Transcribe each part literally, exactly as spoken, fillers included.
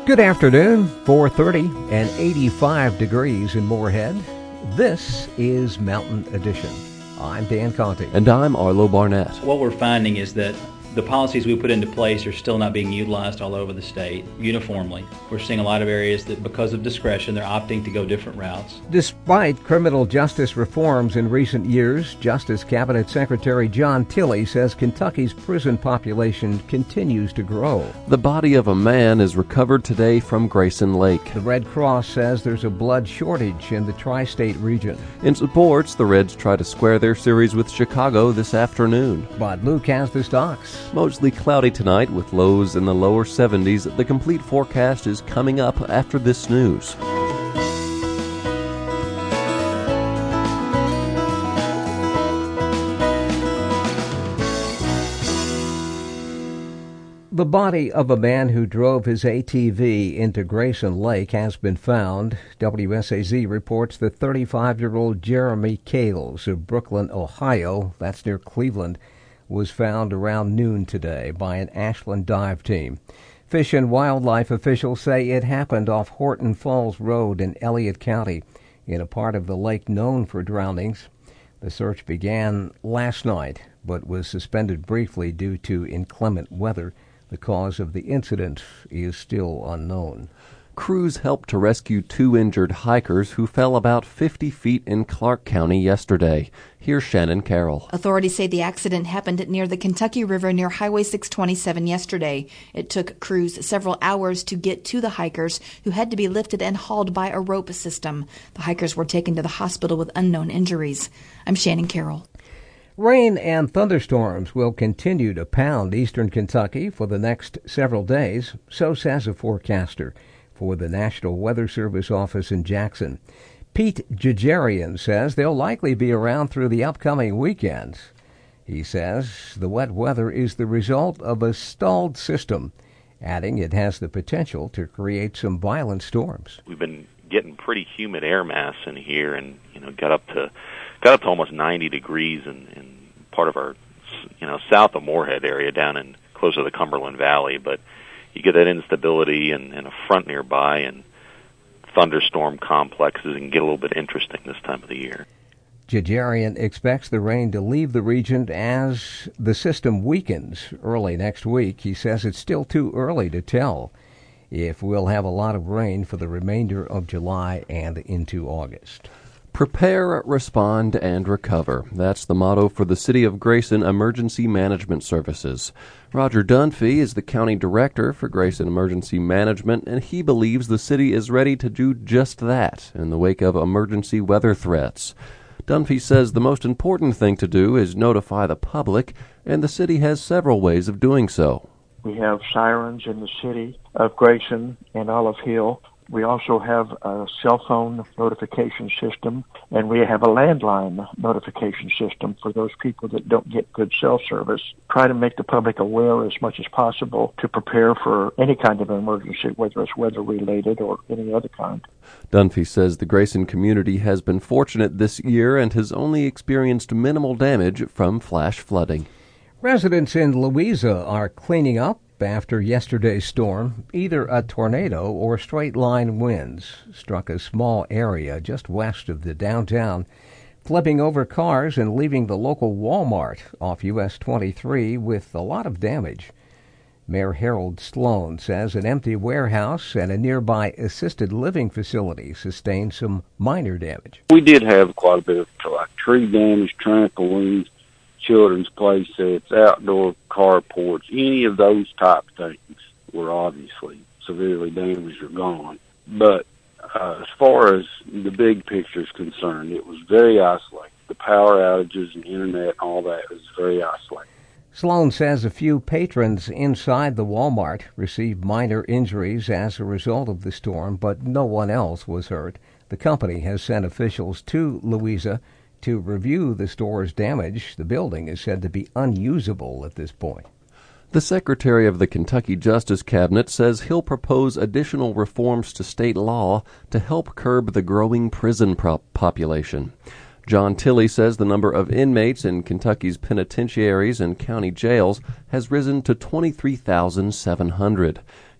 Good afternoon, four thirty and eighty-five degrees in Moorhead. This is Mountain Edition. I'm Dan Conte. And I'm Arlo Barnett. What we're finding is that the policies we put into place are still not being utilized all over the state uniformly. We're seeing a lot of areas that, because of discretion, they're opting to go different routes. Despite criminal justice reforms in recent years, Justice Cabinet Secretary John Tilley says Kentucky's prison population continues to grow. The body of a man is recovered today from Grayson Lake. The Red Cross says there's a blood shortage in the tri-state region. In sports, the Reds try to square their series with Chicago this afternoon. But Luke has the stocks. Mostly cloudy tonight with lows in the lower seventies. The complete forecast is coming up after this news. The body of a man who drove his A T V into Grayson Lake has been found. W S A Z reports that thirty-five-year-old Jeremy Kales of Brooklyn, Ohio, that's near Cleveland, was found around noon today by an Ashland dive team. Fish and wildlife officials say it happened off Horton Falls Road in Elliott County, in a part of the lake known for drownings. The search began last night, but was suspended briefly due to inclement weather. The cause of the incident is still unknown. Crews helped to rescue two injured hikers who fell about fifty feet in Clark County yesterday. Here's Shannon Carroll. Authorities say the accident happened near the Kentucky River near Highway six twenty-seven yesterday. It took crews several hours to get to the hikers, who had to be lifted and hauled by a rope system. The hikers were taken to the hospital with unknown injuries. I'm Shannon Carroll. Rain and thunderstorms will continue to pound eastern Kentucky for the next several days, so says a forecaster for the National Weather Service office in Jackson. Pete Jajarian says they'll likely be around through the upcoming weekend. He says the wet weather is the result of a stalled system, adding it has the potential to create some violent storms. We've been getting pretty humid air mass in here, and you know got up to got up to almost ninety degrees in, in part of our you know south of Moorhead area down in close to the Cumberland Valley, but you get that instability and, and a front nearby and thunderstorm complexes, and get a little bit interesting this time of the year. Jajarian expects the rain to leave the region as the system weakens early next week. He says it's still too early to tell if we'll have a lot of rain for the remainder of July and into August. Prepare, respond, and recover. That's the motto for the City of Grayson Emergency Management Services. Roger Dunphy is the county director for Grayson Emergency Management, and he believes the city is ready to do just that in the wake of emergency weather threats. Dunphy says the most important thing to do is notify the public, and the city has several ways of doing so. We have sirens in the city of Grayson and Olive Hill. We also have a cell phone notification system, and we have a landline notification system for those people that don't get good cell service. Try to make the public aware as much as possible to prepare for any kind of emergency, whether it's weather-related or any other kind. Dunphy says the Grayson community has been fortunate this year and has only experienced minimal damage from flash flooding. Residents in Louisa are cleaning up after yesterday's storm. Either a tornado or straight-line winds struck a small area just west of the downtown, flipping over cars and leaving the local Walmart off U S twenty-three with a lot of damage. Mayor Harold Sloan says an empty warehouse and a nearby assisted living facility sustained some minor damage. We did have quite a bit of like tree damage, trampolines, children's play sets, outdoor carports, any of those type things were obviously severely damaged or gone. But uh, as far as the big picture is concerned, it was very isolated. The power outages and internet, all that was very isolated. Sloan says a few patrons inside the Walmart received minor injuries as a result of the storm, but no one else was hurt. The company has sent officials to Louisa to review the store's damage. The building is said to be unusable at this point. The Secretary of the Kentucky Justice Cabinet says he'll propose additional reforms to state law to help curb the growing prison prop population. John Tilley says the number of inmates in Kentucky's penitentiaries and county jails has risen to twenty-three thousand seven hundred.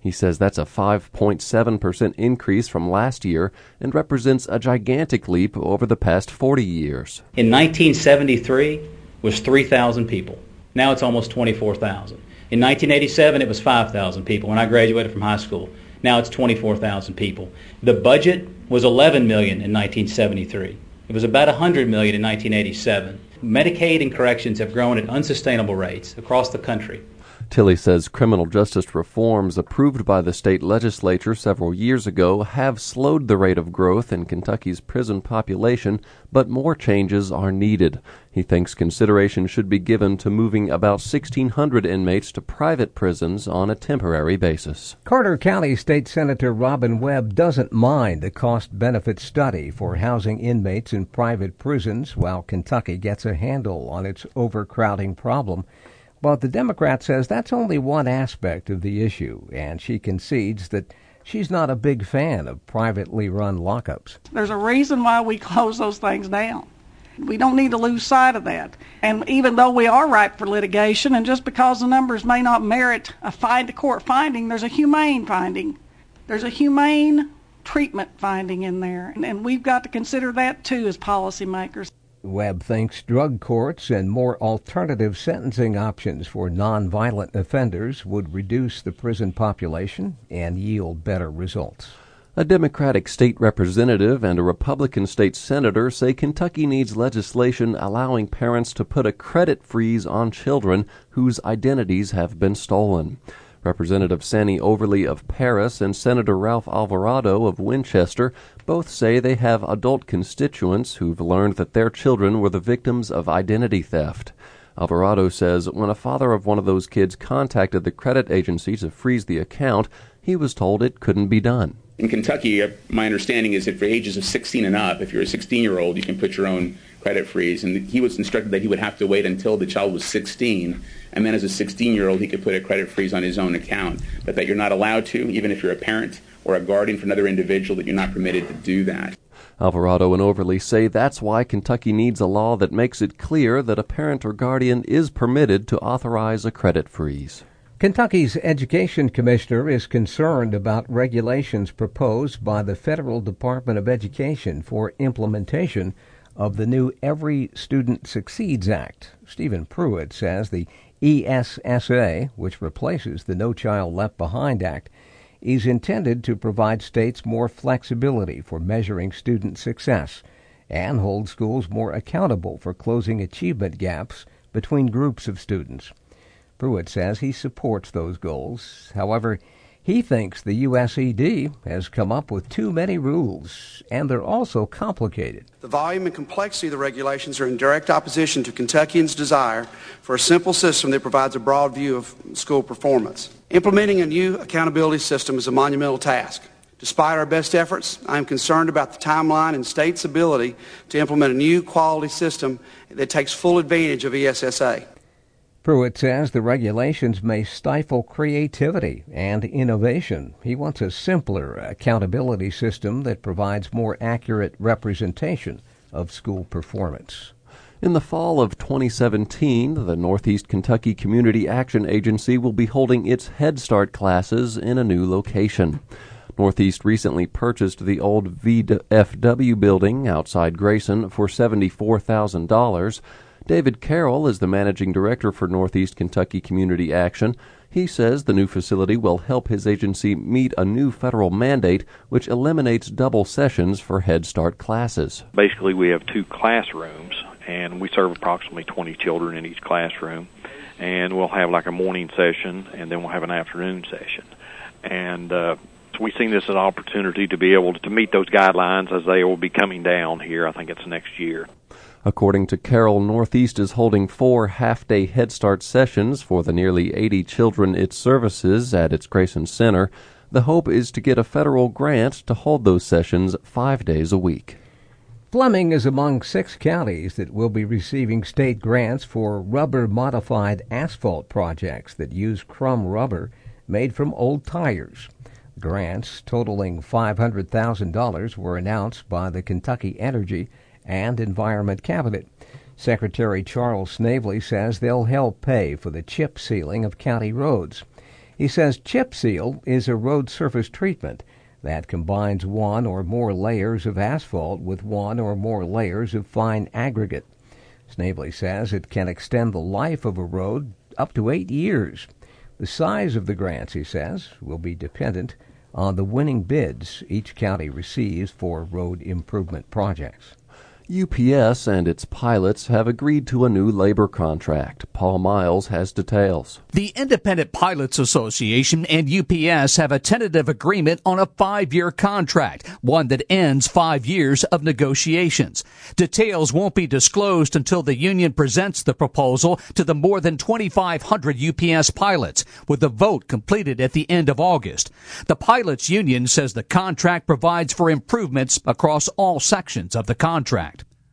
He says that's a five point seven percent increase from last year and represents a gigantic leap over the past forty years. In nineteen seventy-three, it was three thousand people. Now it's almost twenty-four thousand. In nineteen eighty-seven, it was five thousand people when I graduated from high school. Now it's twenty-four thousand people. The budget was eleven million dollars in nineteen seventy-three. It was about one hundred million dollars in nineteen eighty-seven. Medicaid and corrections have grown at unsustainable rates across the country. Tilley says criminal justice reforms approved by the state legislature several years ago have slowed the rate of growth in Kentucky's prison population, but more changes are needed. He thinks consideration should be given to moving about sixteen hundred inmates to private prisons on a temporary basis. Carter County State Senator Robin Webb doesn't mind a cost-benefit study for housing inmates in private prisons while Kentucky gets a handle on its overcrowding problem. But the Democrat says that's only one aspect of the issue, and she concedes that she's not a big fan of privately run lockups. There's a reason why we close those things down. We don't need to lose sight of that. And even though we are ripe for litigation, and just because the numbers may not merit a find court finding, there's a humane finding. There's a humane treatment finding in there, and, and we've got to consider that too as policymakers. Webb thinks drug courts and more alternative sentencing options for nonviolent offenders would reduce the prison population and yield better results. A Democratic state representative and a Republican state senator say Kentucky needs legislation allowing parents to put a credit freeze on children whose identities have been stolen. Representative Sandy Overly of Paris and Senator Ralph Alvarado of Winchester both say they have adult constituents who've learned that their children were the victims of identity theft. Alvarado says when a father of one of those kids contacted the credit agency to freeze the account, he was told it couldn't be done. In Kentucky, my understanding is that for ages of sixteen and up, if you're a sixteen-year-old, you can put your own credit freeze. And he was instructed that he would have to wait until the child was sixteen, and then as a sixteen-year-old, he could put a credit freeze on his own account. But that you're not allowed to, even if you're a parent or a guardian for another individual, that you're not permitted to do that. Alvarado and Overly say that's why Kentucky needs a law that makes it clear that a parent or guardian is permitted to authorize a credit freeze. Kentucky's education commissioner is concerned about regulations proposed by the Federal Department of Education for implementation of the new Every Student Succeeds Act. Stephen Pruitt says the E S S A, which replaces the No Child Left Behind Act, is intended to provide states more flexibility for measuring student success and hold schools more accountable for closing achievement gaps between groups of students. Pruitt says he supports those goals. However, he thinks the U S E D has come up with too many rules, and they're also complicated. The volume and complexity of the regulations are in direct opposition to Kentuckians' desire for a simple system that provides a broad view of school performance. Implementing a new accountability system is a monumental task. Despite our best efforts, I am concerned about the timeline and states' ability to implement a new quality system that takes full advantage of E S S A. Pruitt says the regulations may stifle creativity and innovation. He wants a simpler accountability system that provides more accurate representation of school performance. In the fall of twenty seventeen, the Northeast Kentucky Community Action Agency will be holding its Head Start classes in a new location. Northeast recently purchased the old V F W building outside Grayson for seventy-four thousand dollars. David Carroll is the managing director for Northeast Kentucky Community Action. He says the new facility will help his agency meet a new federal mandate which eliminates double sessions for Head Start classes. Basically, we have two classrooms, and we serve approximately twenty children in each classroom. And we'll have like a morning session, and then we'll have an afternoon session. And uh, so we've seen this as an opportunity to be able to, to meet those guidelines as they will be coming down here. I think it's next year. According to Carroll, Northeast is holding four half-day Head Start sessions for the nearly eighty children it services at its Grayson Center. The hope is to get a federal grant to hold those sessions five days a week. Fleming is among six counties that will be receiving state grants for rubber-modified asphalt projects that use crumb rubber made from old tires. Grants totaling five hundred thousand dollars were announced by the Kentucky Energy and Environment Cabinet. Secretary Charles Snavely says they'll help pay for the chip sealing of county roads. He says chip seal is a road surface treatment that combines one or more layers of asphalt with one or more layers of fine aggregate. Snavely says it can extend the life of a road up to eight years. The size of the grants, he says, will be dependent on the winning bids each county receives for road improvement projects. U P S and its pilots have agreed to a new labor contract. Paul Miles has details. The Independent Pilots Association and U P S have a tentative agreement on a five-year contract, one that ends five years of negotiations. Details won't be disclosed until the union presents the proposal to the more than twenty-five hundred U P S pilots, with the vote completed at the end of August. The pilots union says the contract provides for improvements across all sections of the contract.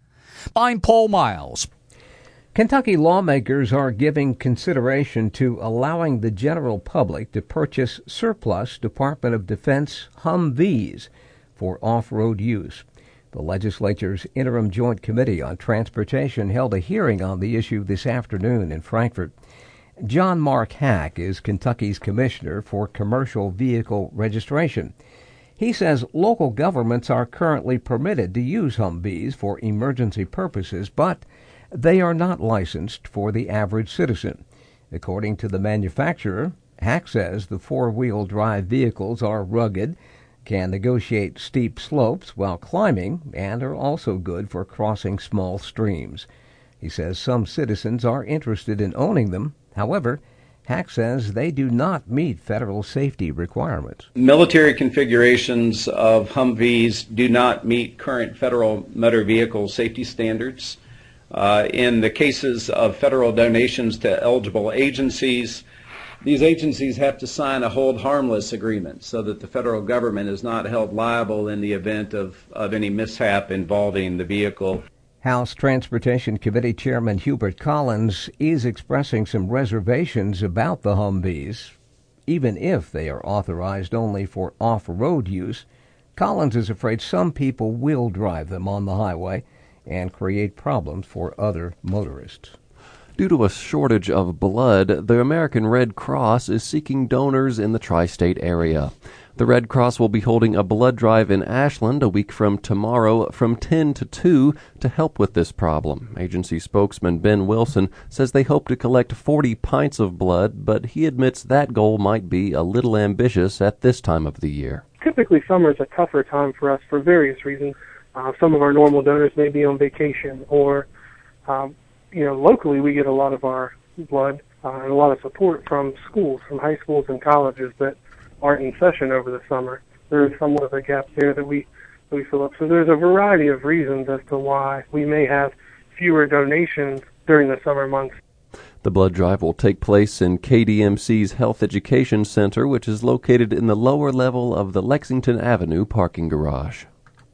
I'm Paul Miles. Kentucky lawmakers are giving consideration to allowing the general public to purchase surplus Department of Defense Humvees for off-road use. The legislature's Interim Joint Committee on Transportation held a hearing on the issue this afternoon in Frankfort. John Mark Hack is Kentucky's Commissioner for Commercial Vehicle Registration. He says local governments are currently permitted to use Humvees for emergency purposes, but they are not licensed for the average citizen. According to the manufacturer, Hack says the four-wheel drive vehicles are rugged, can negotiate steep slopes while climbing, and are also good for crossing small streams. He says some citizens are interested in owning them. However, Hack says they do not meet federal safety requirements. Military configurations of Humvees do not meet current federal motor vehicle safety standards. Uh, in the cases of federal donations to eligible agencies, these agencies have to sign a hold harmless agreement so that the federal government is not held liable in the event of, of any mishap involving the vehicle. House Transportation Committee Chairman Hubert Collins is expressing some reservations about the Humvees. Even if they are authorized only for off-road use, Collins is afraid some people will drive them on the highway and create problems for other motorists. Due to a shortage of blood, the American Red Cross is seeking donors in the tri-state area. The Red Cross will be holding a blood drive in Ashland a week from tomorrow from ten to two to help with this problem. Agency spokesman Ben Wilson says they hope to collect forty pints of blood, but he admits that goal might be a little ambitious at this time of the year. Typically, summer is a tougher time for us for various reasons. Uh, some of our normal donors may be on vacation, or, um, you know, locally we get a lot of our blood uh, and a lot of support from schools, from high schools and colleges that aren't in session over the summer. There is somewhat of a gap there that we that we fill up. So there's a variety of reasons as to why we may have fewer donations during the summer months. The blood drive will take place in K D M C's Health Education Center, which is located in the lower level of the Lexington Avenue parking garage.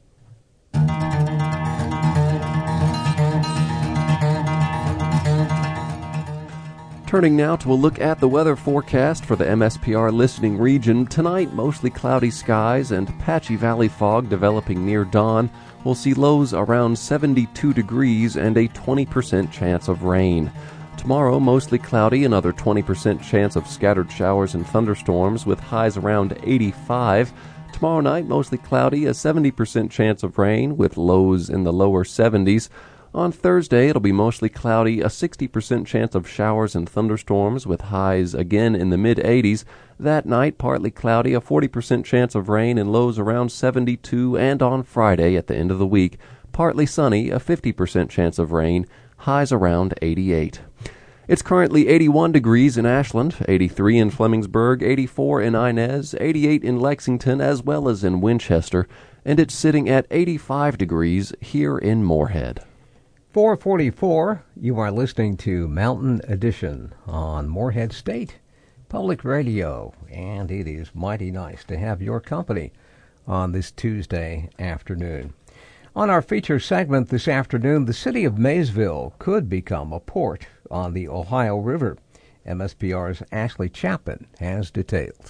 Turning now to a look at the weather forecast for the M S P R listening region. Tonight, mostly cloudy skies and patchy valley fog developing near dawn. We'll see lows around seventy-two degrees and a twenty percent chance of rain. Tomorrow, mostly cloudy, another twenty percent chance of scattered showers and thunderstorms with highs around eighty-five. Tomorrow night, mostly cloudy, a seventy percent chance of rain with lows in the lower seventies. On Thursday, it'll be mostly cloudy, a sixty percent chance of showers and thunderstorms with highs again in the mid-eighties. That night, partly cloudy, a forty percent chance of rain and lows around seventy-two. And on Friday, at the end of the week, partly sunny, a fifty percent chance of rain, highs around eighty-eight. It's currently eighty-one degrees in Ashland, eighty-three in Flemingsburg, eighty-four in Inez, eighty-eight in Lexington, as well as in Winchester, and it's sitting at eighty-five degrees here in Moorhead. four forty-four, you are listening to Mountain Edition on Moorhead State Public Radio, and it is mighty nice to have your company on this Tuesday afternoon. On our feature segment this afternoon, the city of Maysville could become a port on the Ohio River. M S P R's Ashley Chapman has details.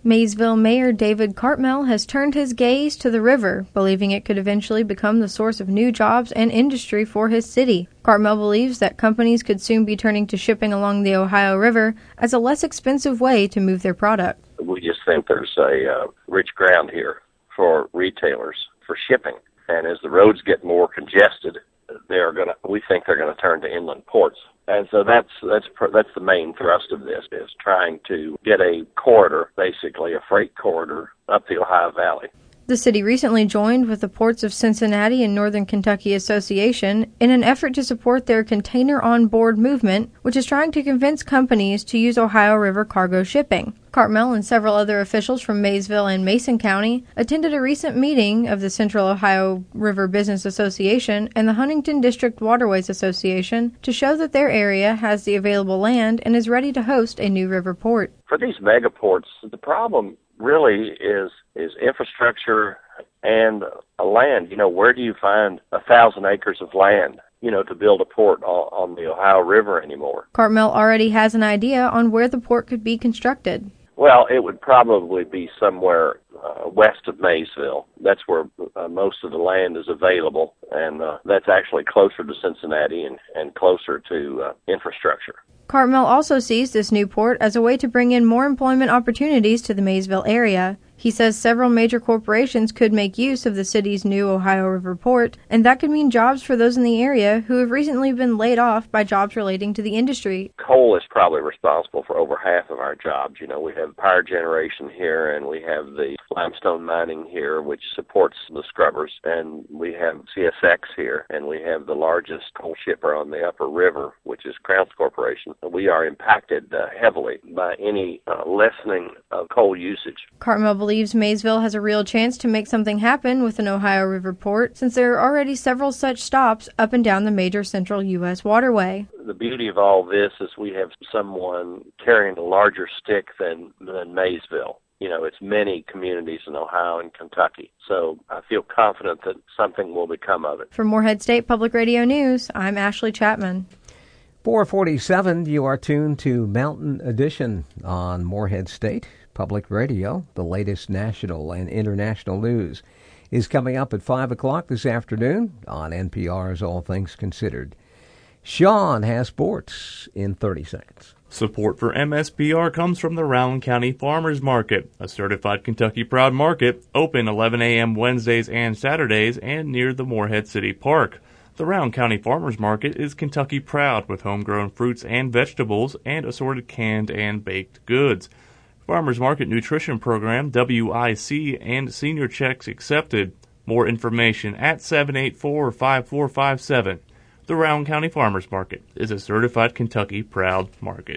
Maysville Mayor David Cartmell has turned his gaze to the river, believing it could eventually become the source of new jobs and industry for his city. Cartmell believes that companies could soon be turning to shipping along the Ohio River as a less expensive way to move their product. We just think there's a uh, rich ground here for retailers for shipping, and as the roads get more congested, they're going to. We think they're going to turn to inland ports. And so that's that's that's the main thrust of this, is trying to get a corridor, basically a freight corridor, up the Ohio Valley. The city recently joined with the Ports of Cincinnati and Northern Kentucky Association in an effort to support their Container on Board movement, which is trying to convince companies to use Ohio River cargo shipping. Cartmell and several other officials from Maysville and Mason County attended a recent meeting of the Central Ohio River Business Association and the Huntington District Waterways Association to show that their area has the available land and is ready to host a new river port. For these megaports, the problem really is is infrastructure and a land. You know, where do you find a thousand acres of land, you know, to build a port on, on the Ohio River anymore? Cartmell already has an idea on where the port could be constructed. Well, it would probably be somewhere uh, west of Maysville. That's where uh, most of the land is available, and uh, that's actually closer to Cincinnati and, and closer to uh, infrastructure. Cartmell also sees this new port as a way to bring in more employment opportunities to the Maysville area. He says several major corporations could make use of the city's new Ohio River port, and that could mean jobs for those in the area who have recently been laid off by jobs relating to the industry. Coal is probably responsible for over half of our jobs. You know, we have power generation here, and we have the limestone mining here, which supports the scrubbers, and we have C S X here, and we have the largest coal shipper on the upper river, which is Crounce Corporation. We are impacted uh, heavily by any uh, lessening of coal usage. Cartmell believes Maysville has a real chance to make something happen with an Ohio River port, since there are already several such stops up and down the major central U S waterway. The beauty of all this is we have someone carrying a larger stick than, than Maysville. You know, it's many communities in Ohio and Kentucky. So I feel confident that something will become of it. For Morehead State Public Radio News, I'm Ashley Chapman. four forty-seven, you are tuned to Mountain Edition on Morehead State Public Radio. The latest national and international news is coming up at five o'clock this afternoon on N P R's All Things Considered. Sean has sports in thirty seconds. Support for M S P R comes from the Rowan County Farmers Market, a certified Kentucky Proud market, open eleven a.m. Wednesdays and Saturdays and near the Morehead City Park. The Rowan County Farmers Market is Kentucky Proud with homegrown fruits and vegetables and assorted canned and baked goods. Farmers Market Nutrition Program, W I C, and senior checks accepted. More information at seven eight four, five four five seven. The Rowan County Farmers Market is a certified Kentucky Proud market.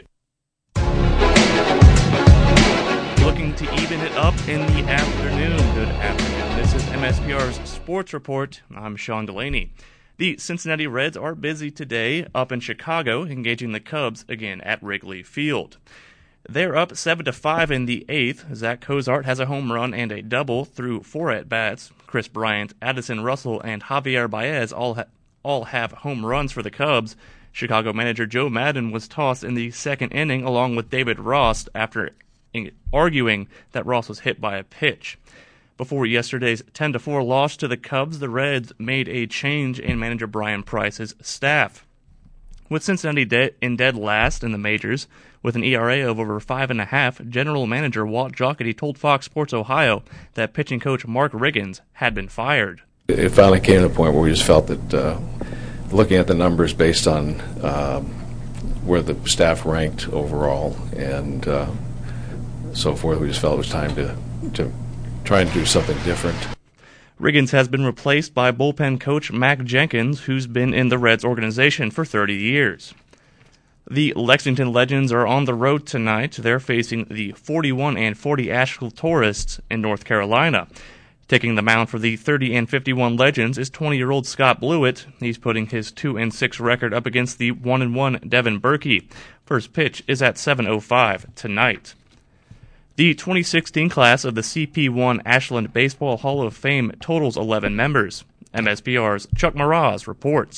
Looking to even it up in the afternoon. Good afternoon. This is M S P R's Sports Report. I'm Sean Delaney. The Cincinnati Reds are busy today up in Chicago, engaging the Cubs again at Wrigley Field. They're up seven to five in the eighth. Zach Cozart has a home run and a double through four at-bats. Chris Bryant, Addison Russell, and Javier Baez all, ha- all have home runs for the Cubs. Chicago manager Joe Madden was tossed in the second inning along with David Ross after in- arguing that Ross was hit by a pitch. Before yesterday's ten to four loss to the Cubs, the Reds made a change in manager Brian Price's staff. With Cincinnati de- in dead last in the majors, with an E R A of over five and a half, general manager Walt Jocketty told Fox Sports Ohio that pitching coach Mark Riggins had been fired. It finally came to a point where we just felt that uh, looking at the numbers based on um, where the staff ranked overall and uh, so forth, we just felt it was time to, to try and do something different. Riggins has been replaced by bullpen coach Mac Jenkins, who's been in the Reds organization for thirty years. The Lexington Legends are on the road tonight. They're facing the forty-one and forty Asheville Tourists in North Carolina. Taking the mound for the thirty and fifty-one Legends is twenty-year-old Scott Blewett. He's putting his two and six record up against the one and one Devin Berkey. First pitch is at seven oh five tonight. The twenty sixteen class of the C P one Ashland Baseball Hall of Fame totals eleven members. M S P R's Chuck Mraz reports.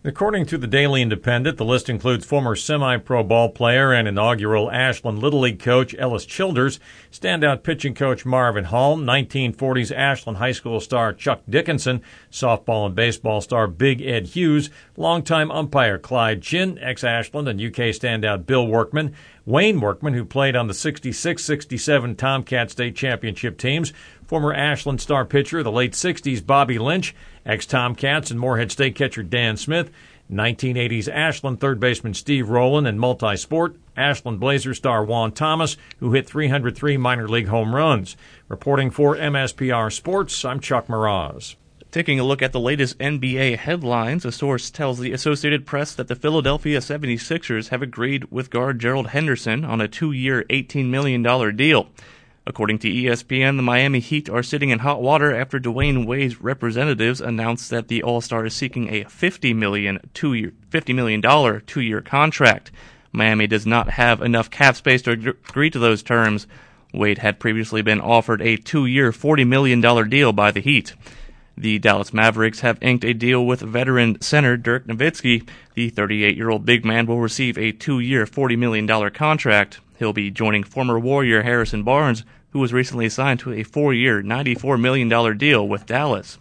According to the Daily Independent, the list includes former semi-pro ball player and inaugural Ashland Little League coach Ellis Childers, standout pitching coach Marvin Hall, nineteen forties Ashland High School star Chuck Dickinson, softball and baseball star Big Ed Hughes, longtime umpire Clyde Chin, ex-Ashland and U K standout Bill Workman, Wayne Workman, who played on the sixty-six sixty-seven Tomcat State Championship teams, former Ashland star pitcher of the late sixties Bobby Lynch, ex-Tomcats and Morehead State catcher Dan Smith, nineteen eighties Ashland third baseman Steve Rowland, and multi-sport Ashland Blazers star Juan Thomas, who hit three hundred three minor league home runs. Reporting for M S P R Sports, I'm Chuck Mraz. Taking a look at the latest N B A headlines, a source tells the Associated Press that the Philadelphia seventy-sixers have agreed with guard Gerald Henderson on a two-year, eighteen million dollars deal. According to E S P N, the Miami Heat are sitting in hot water after Dwayne Wade's representatives announced that the All-Star is seeking a fifty million dollars two-year, fifty million dollars two-year contract. Miami does not have enough cap space to agree to those terms. Wade had previously been offered a two-year, forty million dollars deal by the Heat. The Dallas Mavericks have inked a deal with veteran center Dirk Nowitzki. The thirty-eight-year-old big man will receive a two-year, forty million dollars contract. He'll be joining former Warrior Harrison Barnes, who was recently signed to a four-year, ninety-four million dollars deal with Dallas.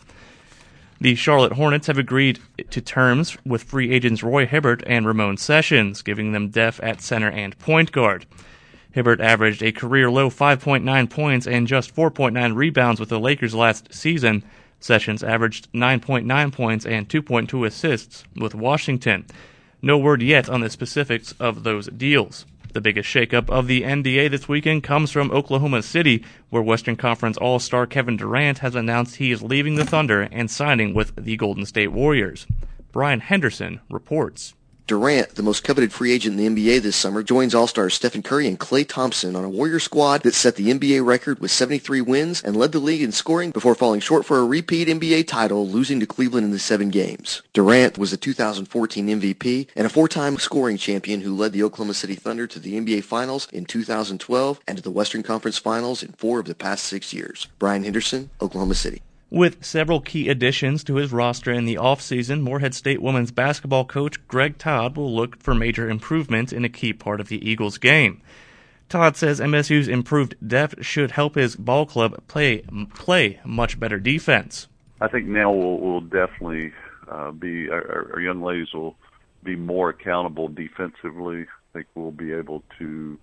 The Charlotte Hornets have agreed to terms with free agents Roy Hibbert and Ramon Sessions, giving them depth at center and point guard. Hibbert averaged a career-low five point nine points and just four point nine rebounds with the Lakers last season. Sessions averaged nine point nine points and two point two assists with Washington. No word yet on the specifics of those deals. The biggest shakeup of the N B A this weekend comes from Oklahoma City, where Western Conference All-Star Kevin Durant has announced he is leaving the Thunder and signing with the Golden State Warriors. Brian Henderson reports. Durant, the most coveted free agent in the N B A this summer, joins All-Stars Stephen Curry and Klay Thompson on a Warrior squad that set the N B A record with seventy-three wins and led the league in scoring before falling short for a repeat N B A title, losing to Cleveland in the seven games. Durant was a two thousand fourteen M V P and a four-time scoring champion who led the Oklahoma City Thunder to the N B A Finals in two thousand twelve and to the Western Conference Finals in four of the past six years. Brian Henderson, Oklahoma City. With several key additions to his roster in the offseason, Morehead State women's basketball coach Greg Todd will look for major improvement in a key part of the Eagles' game. Todd says M S U's improved depth should help his ball club play play much better defense. I think now we'll, we'll definitely uh, be our, our young ladies will be more accountable defensively. I think we'll be able to.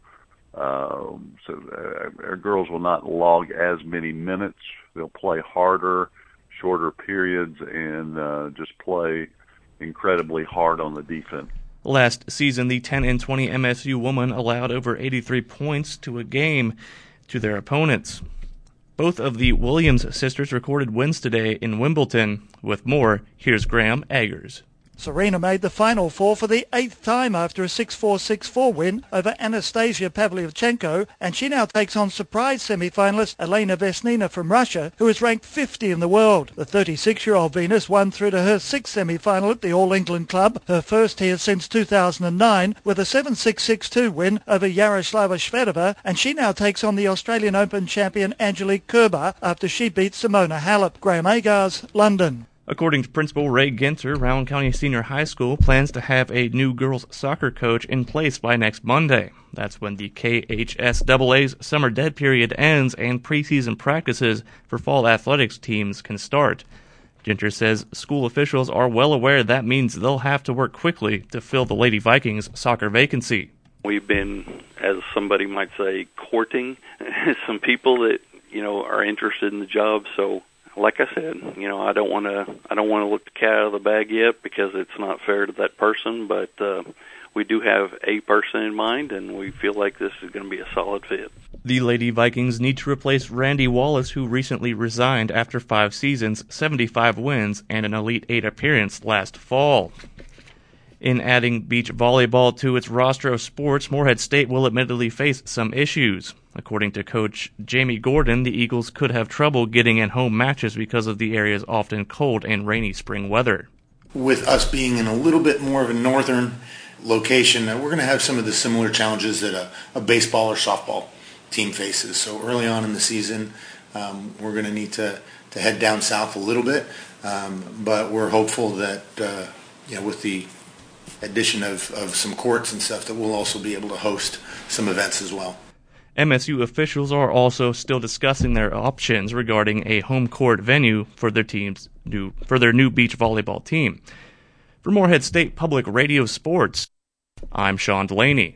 Um, so uh, our girls will not log as many minutes. They'll play harder, shorter periods, and uh, just play incredibly hard on the defense. Last season, the ten and twenty M S U women allowed over eighty-three points to a game to their opponents. Both of the Williams sisters recorded wins today in Wimbledon. With more, here's Graham Eggers. Serena made the Final Four for the eighth time after a six four, six four win over Anastasia Pavlyuchenko, and she now takes on surprise semi-finalist Elena Vesnina from Russia, who is ranked fifty in the world. The thirty-six-year-old Venus won through to her sixth semi-final at the All England Club, her first here since two thousand nine, with a seven six, six two win over Yaroslava Shvedova, and she now takes on the Australian Open champion Angelique Kerber after she beat Simona Halep. Graham Agars, London. According to Principal Ray Ginter, Rowan County Senior High School plans to have a new girls soccer coach in place by next Monday. That's when the K H S A A's summer dead period ends and preseason practices for fall athletics teams can start. Ginter says school officials are well aware that means they'll have to work quickly to fill the Lady Vikings soccer vacancy. We've been, as somebody might say, courting some people that, you know, are interested in the job, so like I said, you know, I don't want to. I don't want to look the cat out of the bag yet because it's not fair to that person. But uh, we do have a person in mind, and we feel like this is going to be a solid fit. The Lady Vikings need to replace Randy Wallace, who recently resigned after five seasons, seventy-five wins, and an Elite Eight appearance last fall. In adding beach volleyball to its roster of sports, Morehead State will admittedly face some issues. According to Coach Jamie Gordon, the Eagles could have trouble getting in home matches because of the area's often cold and rainy spring weather. With us being in a little bit more of a northern location, we're going to have some of the similar challenges that a, a baseball or softball team faces. So early on in the season, um, we're going to need to, to head down south a little bit, um, but we're hopeful that uh, you know, with the addition of, of some courts and stuff, that we'll also be able to host some events as well. M S U officials are also still discussing their options regarding a home court venue for their team's new for their new beach volleyball team. For Morehead State Public Radio Sports, I'm Sean Delaney.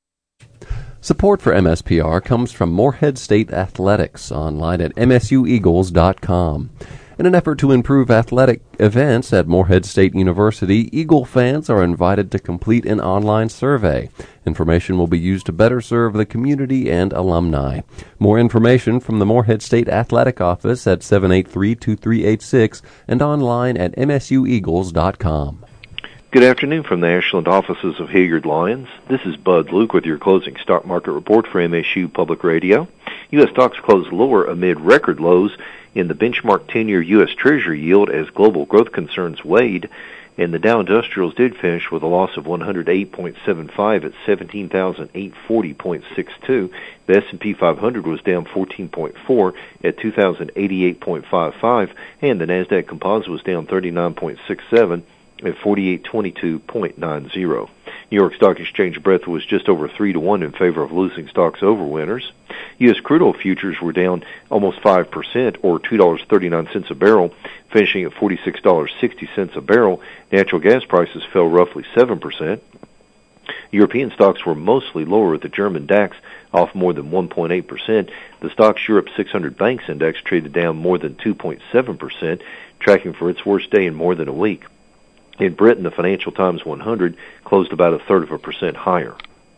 Support for M S P R comes from Morehead State Athletics, online at m s u eagles dot com. In an effort to improve athletic events at Morehead State University, Eagle fans are invited to complete an online survey. Information will be used to better serve the community and alumni. More information from the Morehead State Athletic Office at seven eight three, two three eight six and online at m s u eagles dot com. Good afternoon from the Ashland offices of Hilliard Lyons. This is Bud Luke with your closing stock market report for M S U Public Radio. U S stocks closed lower amid record lows in the benchmark ten-year U S Treasury yield as global growth concerns weighed, and the Dow Industrials did finish with a loss of one hundred eight point seven five at seventeen thousand eight hundred forty point six two. The S and P five hundred was down fourteen point four at two thousand eighty-eight point five five, and the Nasdaq Composite was down thirty-nine point six seven at forty-eight twenty-two point nine zero. New York Stock Exchange breadth was just over three to one in favor of losing stocks over winners. U S crude oil futures were down almost five percent, or two dollars and thirty-nine cents a barrel, finishing at forty-six dollars and sixty cents a barrel. Natural gas prices fell roughly seven percent. European stocks were mostly lower, with the German DAX off more than one point eight percent. The Stocks Europe six hundred Banks Index traded down more than two point seven percent, tracking for its worst day in more than a week. In Britain, the Financial Times one hundred closed about a third of a percent higher.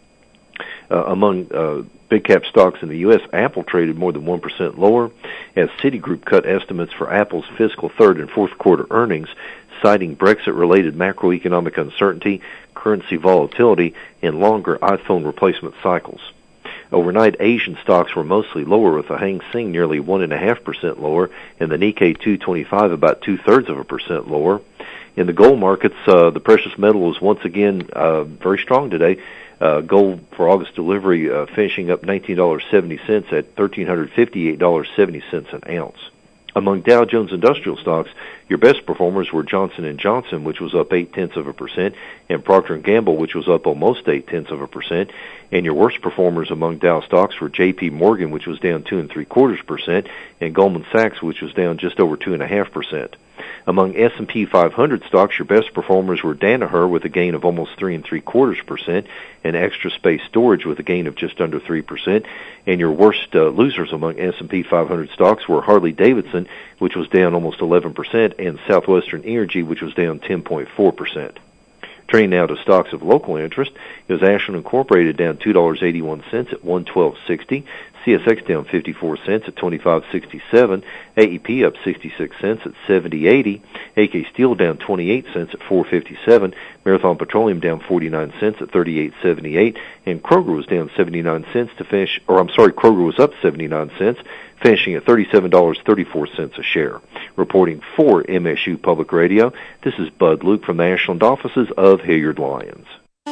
Uh, among uh, big cap stocks in the U S, Apple traded more than one percent lower as Citigroup cut estimates for Apple's fiscal third and fourth quarter earnings, citing Brexit-related macroeconomic uncertainty, currency volatility, and longer iPhone replacement cycles. Overnight, Asian stocks were mostly lower, with the Hang Seng nearly one point five percent lower and the Nikkei two twenty-five about two-thirds of a percent lower. In the gold markets, uh, the precious metal was once again uh, very strong today. Uh, gold for August delivery uh, finishing up nineteen dollars and seventy cents at one thousand three hundred fifty-eight dollars and seventy cents an ounce. Among Dow Jones Industrial stocks, your best performers were Johnson and Johnson, which was up eight tenths of a percent, and Procter and Gamble, which was up almost eight tenths of a percent. And your worst performers among Dow stocks were J P Morgan, which was down two and three quarters percent, and Goldman Sachs, which was down just over two and a half percent. Among S and P five hundred stocks, your best performers were Danaher with a gain of almost three and three quarters percent, and Extra Space Storage with a gain of just under three percent. And your worst uh, losers among S and P five hundred stocks were Harley Davidson, which was down almost eleven percent, and Southwestern Energy, which was down ten point four percent. Turning now to stocks of local interest, it was Ashland Incorporated down two dollars and eighty-one cents at one twelve sixty. C S X down fifty-four cents at twenty-five sixty-seven. A E P up sixty-six cents at seventy eighty. A K Steel down twenty-eight cents at four fifty-seven. Marathon Petroleum down forty-nine cents at thirty-eight seventy-eight. And Kroger was down seventy-nine cents to finish, or I'm sorry, Kroger was up seventy-nine cents, finishing at thirty-seven dollars and thirty-four cents a share. Reporting for M S U Public Radio, this is Bud Luke from the Ashland offices of Hilliard Lyons.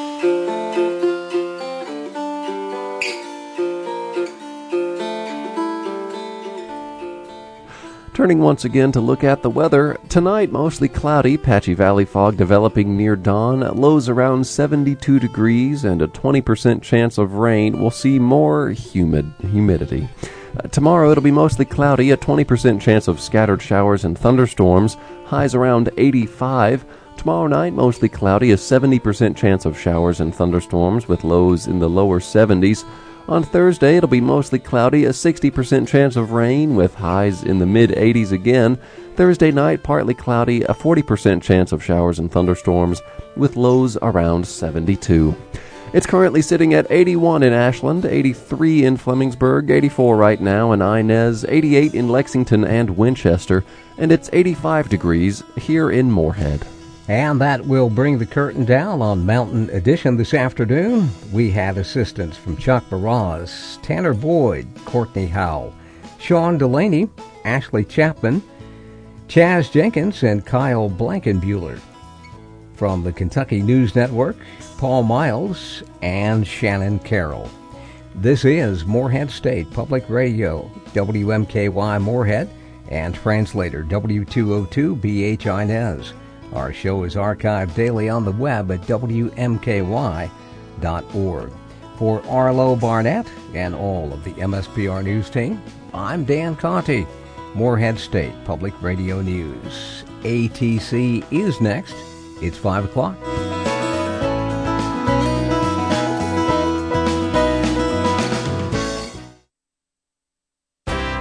Turning once again to look at the weather, tonight mostly cloudy, patchy valley fog developing near dawn, lows around seventy-two degrees, and a twenty percent chance of rain. We'll see more humid humidity. Uh, tomorrow it'll be mostly cloudy, a twenty percent chance of scattered showers and thunderstorms, highs around eighty-five. Tomorrow night mostly cloudy, a seventy percent chance of showers and thunderstorms with lows in the lower seventies. On Thursday, it'll be mostly cloudy, a sixty percent chance of rain with highs in the mid-eighties again. Thursday night, partly cloudy, a forty percent chance of showers and thunderstorms with lows around seventy-two. It's currently sitting at eighty-one in Ashland, eighty-three in Flemingsburg, eighty-four right now in Inez, eighty-eight in Lexington and Winchester, and it's eighty-five degrees here in Morehead. And that will bring the curtain down on Mountain Edition this afternoon. We had assistance from Chuck Barras, Tanner Boyd, Courtney Howe, Sean Delaney, Ashley Chapman, Chaz Jenkins, and Kyle Blankenbuehler. From the Kentucky News Network, Paul Miles and Shannon Carroll. This is Morehead State Public Radio, W M K Y Morehead, and translator W two oh two B H Inez. Our show is archived daily on the web at W M K Y dot org. For Arlo Barnett and all of the M S P R News team, I'm Dan Conti. Morehead State Public Radio News. A T C is next. It's five o'clock.